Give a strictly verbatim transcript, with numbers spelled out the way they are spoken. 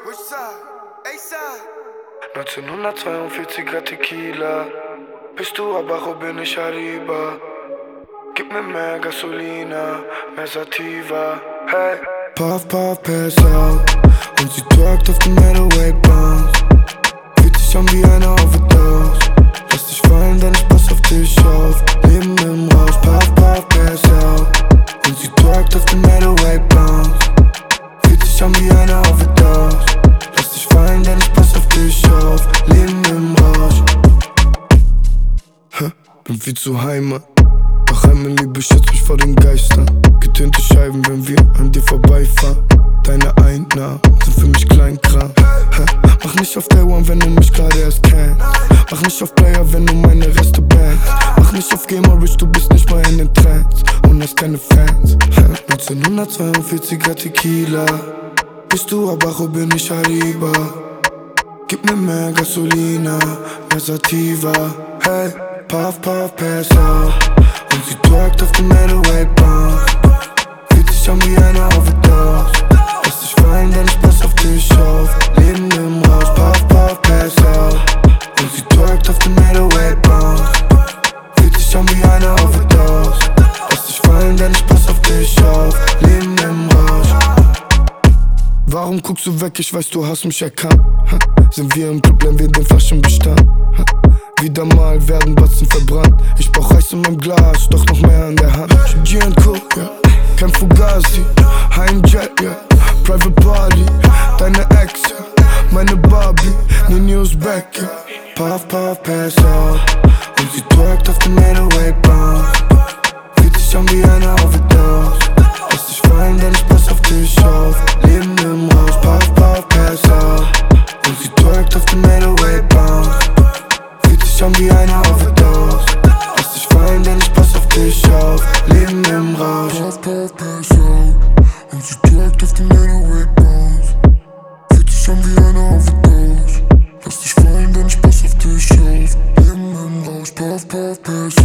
neunzehnhundertzweiundvierziger Tequila. Bist du Abajo, bin ich Arriba. Gib mir mehr Gasolina, mehr Sativa. Hey, Puff, Puff, pass out. Und sie twerkt auf dem eight oh eight Bounce. Fühlt sich an wie eine Overdose. Lass dich fallen, denn ich pass auf dich auf. Leben im Rausch, Puff, Puff, pass out. Und sie twerkt auf dem eight oh eight Bounce. Fühlt sich an wie eine Overdose. Lass dich fallen, denn ich pass auf dich auf. Leben im Rausch. Huh, bin viel zu Heimat. Doch einmal Liebe schützt mich vor den Geistern. Getönte Scheiben, wenn wir an dir vorbeifahren. Deine Einnahmen sind für mich Kleinkram. Huh, mach nicht auf Day One, wenn du mich gerade erst kennst. Mach nicht auf Player, wenn du meine Reste bangst. Mach nicht auf Gamer Rich, du bist nicht mal in den Trends und hast keine Fans. Huh, neunzehnhundertzweiundvierziger Tequila. Bist du Abajo, bin ich Arriba. Gib mir mehr Gasolina, mehr Sativa. Hey, Puff, Puff, pass out. Und sie twerkt auf dem eight oh eight Bounce. Fühlt sich an wie eine Overdose. Lass dich fallen, denn ich pass auf dich auf. Leben im Rausch, Puff, Puff, pass out. Und sie twerkt auf dem eight oh eight Bounce. Fühlt sich an wie eine Overdose. Lass dich fallen, denn ich pass auf dich auf. Leben im Rausch. Warum guckst du weg? Ich weiß, du hast mich erkannt. Ha? Sind wir im Club, bleiben wir den Flaschenbestand. Ha? Wieder mal werden Batzen verbrannt. Ich brauch Eis in meinem Glas, doch noch mehr an der Hand. G und Co, ja, kein Fugazi. Heimjet, ja, Private Party. Deine Ex, ja, meine Barbie. Ne News back, ja. Puff, Puff, pass out. Und sie twerkt auf dem eight oh eight Bounce. Fühlt sich an wie eine Overdose. Lass dich fallen, denn ich pass auf dich auf. Leben im Rausch, Puff, Puff, pass out. Und sie twerkt auf dem eight oh eight Bounce. Fühlt sich an wie eine Overdose. Lass dich fallen, denn ich pass auf dich auf. Leben im Rausch. Puff, Puff, pass out. Und sie twerkt auf dem eight oh eight Bounce. Fühlt sich an wie eine Overdose. Lass dich fallen, denn ich pass auf dich auf. Leben im Rausch. Puff, Puff, pass out.